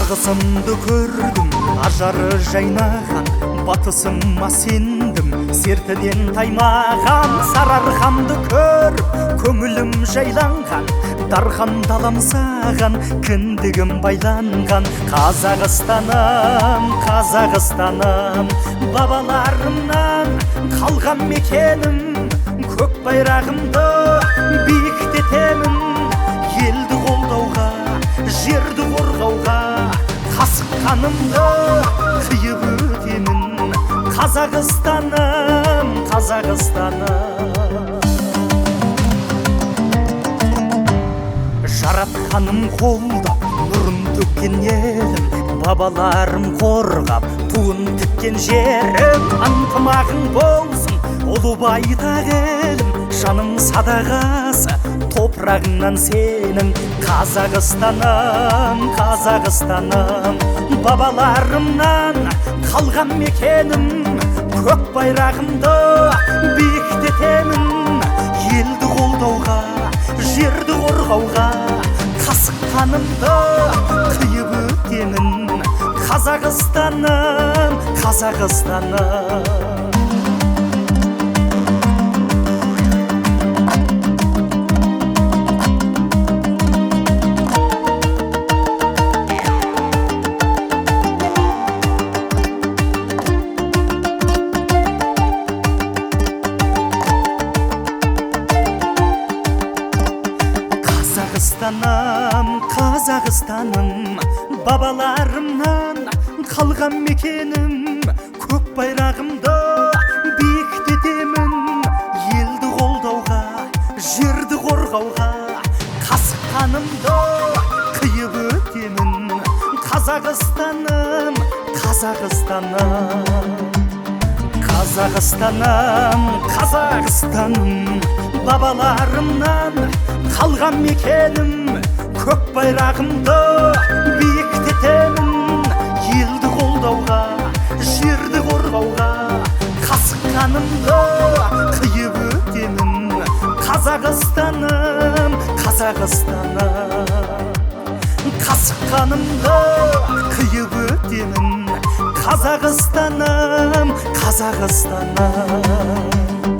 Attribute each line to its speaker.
Speaker 1: Шығысымды көрдім, ажары жайнаған, батысыма сендім, сертіден таймаған. Сарыарқамды көріп, көңілім жайланған, дархан далам саған, кіндігім байланған. Қазақстаным, Қазақстаным, бабаларымнан қалған мекенім, көк байрағымды биіктетемін. Елді қолдауға, жерді қорғауға, қасық қанымды қиып өтемін. Қазақстаным, Қазақстаным. Жаратқаным қолдап, нұрын төккен елім, бабаларым қорғап, туын тіккен жерім. Ынтымағың болсын, ұлы байтақ елім, жаным садағасы топырағыңнан сенің. Қазақстаным, Қазақстаным, бабаларымнан қалған мекенім, көк байрағымды биіктетемін. Елді қолдауға, жерді қорғауға, қасық қанымды қиып өтемін. Қазақстаным, Қазақстаным. Қазақстаным, Қазақстаным, бабаларымнан қалған мекенім, көк байрағымды биіктетемін. Елді қолдауға, жерді қорғауға, қасық қанымды қиып өтемін. Қазақстаным, Қазақстаным. Қазақстаным, Қазақстаным, бабаларымнан қалған мекенім, көк байрағымды биіктетемін. Елді қолдауға, жерді қорғауға, қасық қанымды қиып өтемін. Қазақстаным, Қазақстаным. Қасық қанымды қиып өтемін. Қазақстаным, Қазақстаным.